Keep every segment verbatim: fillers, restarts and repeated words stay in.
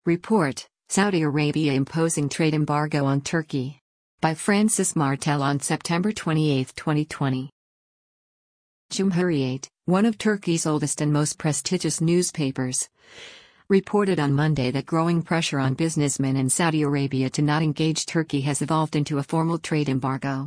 Report: Saudi Arabia imposing trade embargo on Turkey. By Francis Martel on September twenty-eighth, twenty twenty. Cumhuriyet, one of Turkey's oldest and most prestigious newspapers, reported on Monday that growing pressure on businessmen in Saudi Arabia to not engage Turkey has evolved into a formal trade embargo.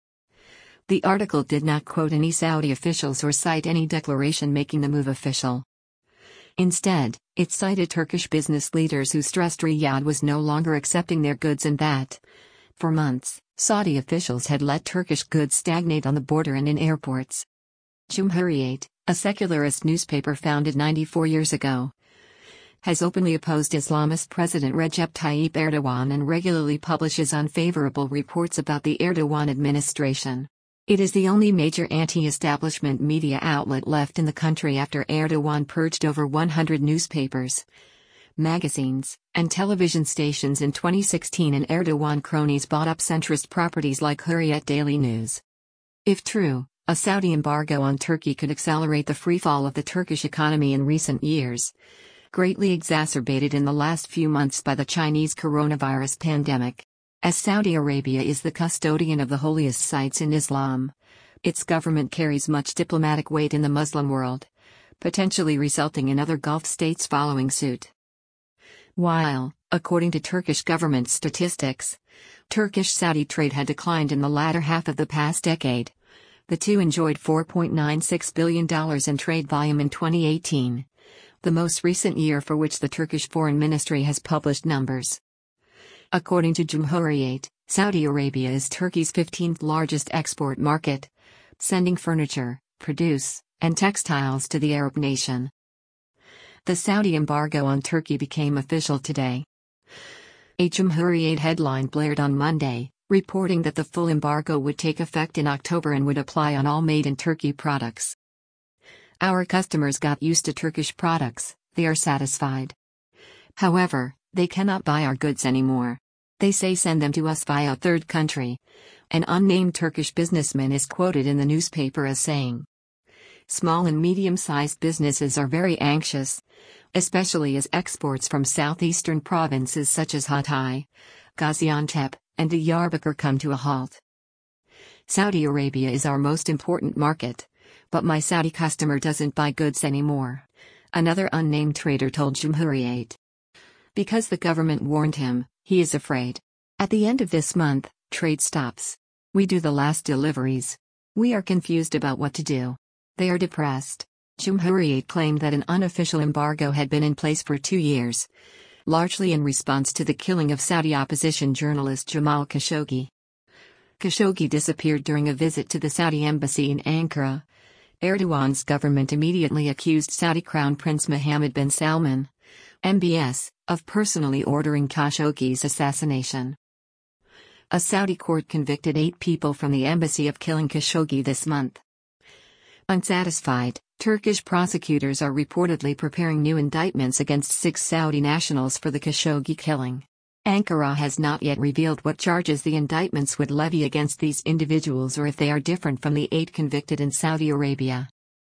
The article did not quote any Saudi officials or cite any declaration making the move official. Instead, it cited Turkish business leaders who stressed Riyadh was no longer accepting their goods and that, for months, Saudi officials had let Turkish goods stagnate on the border and in airports. Cumhuriyet, a secularist newspaper founded ninety-four years ago, has openly opposed Islamist President Recep Tayyip Erdogan and regularly publishes unfavorable reports about the Erdogan administration. It is the only major anti-establishment media outlet left in the country after Erdogan purged over one hundred newspapers, magazines, and television stations in twenty sixteen and Erdogan cronies bought up centrist properties like Hurriyet Daily News. If true, a Saudi embargo on Turkey could accelerate the freefall of the Turkish economy in recent years, greatly exacerbated in the last few months by the Chinese coronavirus pandemic. As Saudi Arabia is the custodian of the holiest sites in Islam, its government carries much diplomatic weight in the Muslim world, potentially resulting in other Gulf states following suit. While, according to Turkish government statistics, Turkish-Saudi trade had declined in the latter half of the past decade, the two enjoyed four point nine six billion dollars in trade volume in twenty eighteen, the most recent year for which the Turkish Foreign Ministry has published numbers. According to Cumhuriyet, Saudi Arabia is Turkey's fifteenth largest export market, sending furniture, produce, and textiles to the Arab nation. The Saudi embargo on Turkey became official today. A Cumhuriyet headline blared on Monday, reporting that the full embargo would take effect in October and would apply on all made-in-Turkey products. Our customers got used to Turkish products, they are satisfied. However, they cannot buy our goods anymore. They say send them to us via a third country. An unnamed Turkish businessman is quoted in the newspaper as saying, "Small and medium-sized businesses are very anxious, especially as exports from southeastern provinces such as Hatay, Gaziantep, and Diyarbakir come to a halt. Saudi Arabia is our most important market, but my Saudi customer doesn't buy goods anymore," another unnamed trader told Cumhuriyet. Because the government warned him, he is afraid. At the end of this month, trade stops. We do the last deliveries. We are confused about what to do. They are depressed. Cumhuriyet claimed that an unofficial embargo had been in place for two years, largely in response to the killing of Saudi opposition journalist Jamal Khashoggi. Khashoggi disappeared during a visit to the Saudi embassy in Ankara. Erdogan's government immediately accused Saudi Crown Prince Mohammed bin Salman, M B S, of personally ordering Khashoggi's assassination. A Saudi court convicted eight people from the embassy of killing Khashoggi this month. Unsatisfied, Turkish prosecutors are reportedly preparing new indictments against six Saudi nationals for the Khashoggi killing. Ankara has not yet revealed what charges the indictments would levy against these individuals or if they are different from the eight convicted in Saudi Arabia.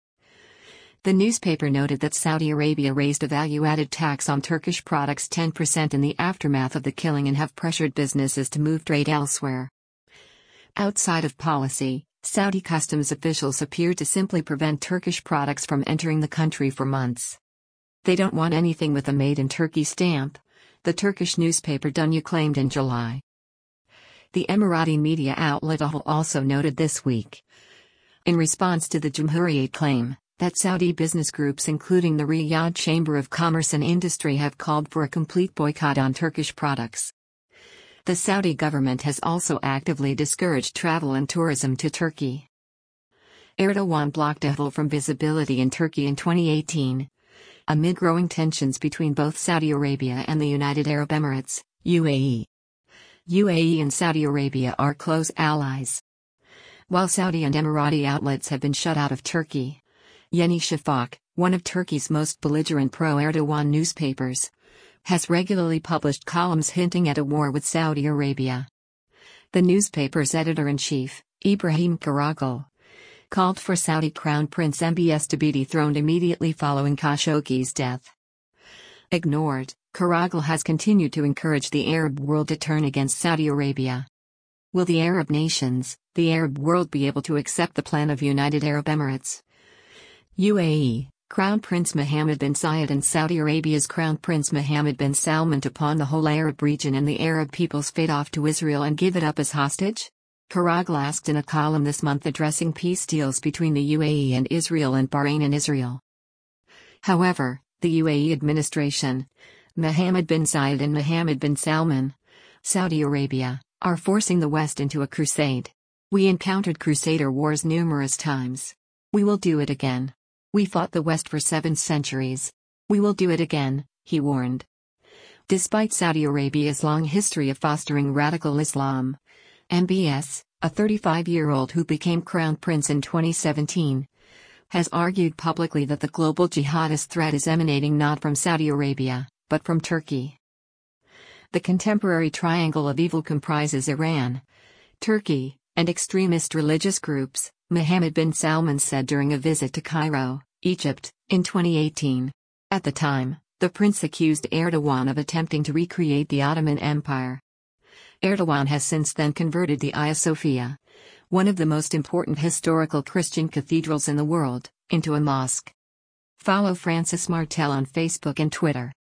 The newspaper noted that Saudi Arabia raised a value-added tax on Turkish products ten percent in the aftermath of the killing and have pressured businesses to move trade elsewhere. Outside of policy, Saudi customs officials appeared to simply prevent Turkish products from entering the country for months. They don't want anything with a made-in-Turkey stamp, the Turkish newspaper Dunya claimed in July. The Emirati media outlet Ahval also noted this week, in response to the Cumhuriyet claim, that Saudi business groups including the Riyadh Chamber of Commerce and Industry have called for a complete boycott on Turkish products. The Saudi government has also actively discouraged travel and tourism to Turkey. Erdogan blocked Ahval from visibility in Turkey in twenty eighteen, amid growing tensions between both Saudi Arabia and the United Arab Emirates, U A E. U A E and Saudi Arabia are close allies. While Saudi and Emirati outlets have been shut out of Turkey, Yeni Shafak, one of Turkey's most belligerent pro-Erdogan newspapers, has regularly published columns hinting at a war with Saudi Arabia. The newspaper's editor-in-chief, Ibrahim Karagul, called for Saudi Crown Prince M B S to be dethroned immediately following Khashoggi's death. Ignored, Karagal has continued to encourage the Arab world to turn against Saudi Arabia. Will the Arab nations, the Arab world, be able to accept the plan of United Arab Emirates? U A E, Crown Prince Mohammed bin Zayed and Saudi Arabia's Crown Prince Mohammed bin Salman to pawn the whole Arab region and the Arab people's fate off to Israel and give it up as hostage? Karagal asked in a column this month addressing peace deals between the U A E and Israel and Bahrain and Israel. However, the U A E administration, Mohammed bin Zayed and Mohammed bin Salman, Saudi Arabia, are forcing the West into a crusade. We encountered crusader wars numerous times. We will do it again. We fought the West for seven centuries. We will do it again, he warned. Despite Saudi Arabia's long history of fostering radical Islam, M B S, a thirty-five-year-old who became crown prince in twenty seventeen, has argued publicly that the global jihadist threat is emanating not from Saudi Arabia, but from Turkey. The contemporary triangle of evil comprises Iran, Turkey, and extremist religious groups, Mohammed bin Salman said during a visit to Cairo, Egypt, in twenty eighteen. At the time, the prince accused Erdogan of attempting to recreate the Ottoman Empire. Erdogan has since then converted the Hagia Sophia, one of the most important historical Christian cathedrals in the world, into a mosque. Follow Francis Martel on Facebook and Twitter.